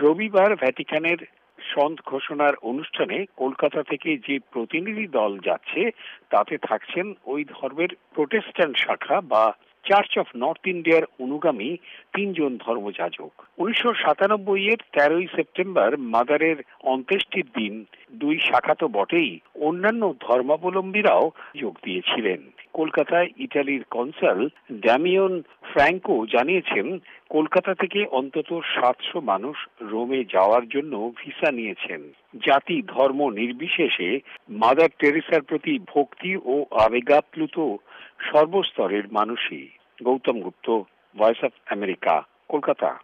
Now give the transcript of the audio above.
রবিবার ভ্যাটিকানের সন্ত ঘোষণার অনুষ্ঠানে কলকাতা থেকে যে প্রতিনিধি দল যাচ্ছে তাতে থাকছেন ওই ধর্মের প্রোটেস্ট্যান্ট শাখা বা চার্চ অফ নর্থ ইন্ডিয়ার অনুগামী ৩ জন ধর্মযাজক। ১৯৯৭ এর ১৩ই সেপ্টেম্বর মাদারের অন্ত্যেষ্টির দিন দুই শাখা তো বটেই, অন্যান্য ধর্মাবলম্বীরাও যোগ দিয়েছিলেন। কলকাতায় ইতালির কনসাল ড্যামিয়ন ফ্র্যাঙ্কো জানিয়েছেন, কলকাতা থেকে অন্তত ৭০০ মানুষ রোমে যাওয়ার জন্য ভিসা নিয়েছেন। জাতি ধর্ম নির্বিশেষে মাদার টেরেসার প্রতি ভক্তি ও আবেগাপ্লুত সর্বস্তরের মানুষই। Gautam Gupta, voice of America, Kolkata.